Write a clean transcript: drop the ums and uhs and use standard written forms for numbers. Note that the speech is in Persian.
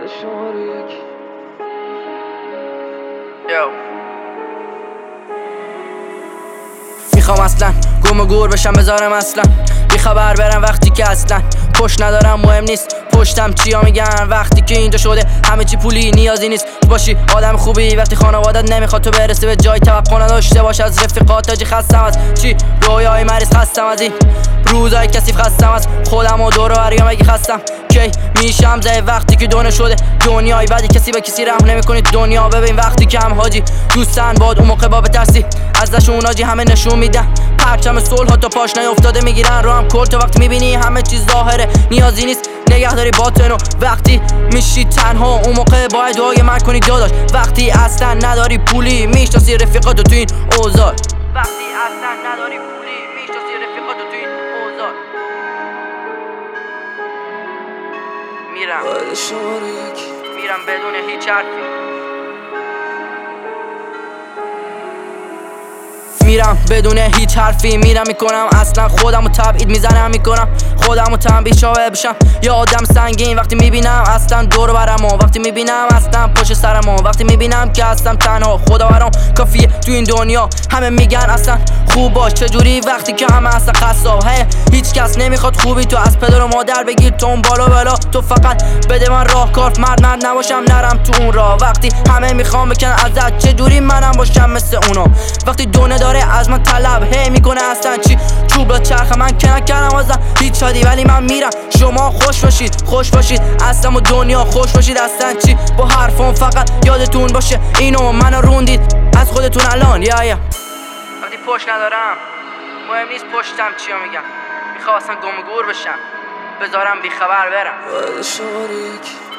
میخوام اصلا گم و گور بشم بذارم اصلا بیخبر برم وقتی که اصلا پشت ندارم مهم نیست پشتم چیا میگن وقتی که اینجا شده همه چی پولی نیازی نیست باشی آدم خوبی وقتی خانوادت نمیخواد تو برسی به جای توقع نداشته باش از رفیقات تاجی خستم از چی رویای مریض خستم از این روزای کثیف خستم از خودم و دور و بریم اگه خستم کی میشم زای وقتی که دونه شده دنیای بعدی کسی به کسی رحم نمیکنه دنیا ببین وقتی که هم حاجی دوستن باد اون موقع با بترسی ازشون حاجی همه نشون میدن پرچم صلح تا پاش نیافتاده میگیرن رو هم کل تو وقتی میبینی همه چیز ظاهره نیازی نیست نگهداری باطنو وقتی میشی تنها اون موقع باید دعای من کنی داداش وقتی اصلا نداری پولی میشناسی رفیقاتو تو این اوضاع وقتی اصلا نداری پولی میشناسی رفیقاتو تو این اوضاع میرم بدون هیچ حرفی میرم بدون هیچ حرفی میرم میکنم اصلا خودمو تبعید میزنم میکنم خودمو تنبیه شاوه بشم یا آدم سنگین وقتی میبینم اصلا دور برمو وقتی میبینم اصلا پشت سرمو وقتی میبینم که هستم تنها خدا برام کافیه تو این دنیا همه میگن اصلا خوب باش چجوری وقتی که همه اصلا قصاب هیچ کس نمیخواد خوبی تو از پدر و مادر بگیر تو اون بالا بالا تو فقط بده من راه کار مرد نباشم نرم تو اون راه وقتی همه میخوام بکنن ازت چجوری منم باشم مثل اونا وقتی دونه داره از من طلب میکنه اصلا چی چوب چرخ من که نکردم ازم هیچ شادی ولی من میرم شما خوش باشید اصلا و دنیا خوش باشید اصلا چی با حرفم فقط یادتون باشه اینو منو روندید از خودتون الان وقتی پشت ندارم مهم نیست پشتم چیا میگم میخوام اصلا گم و گور بشم بذارم بیخبر برم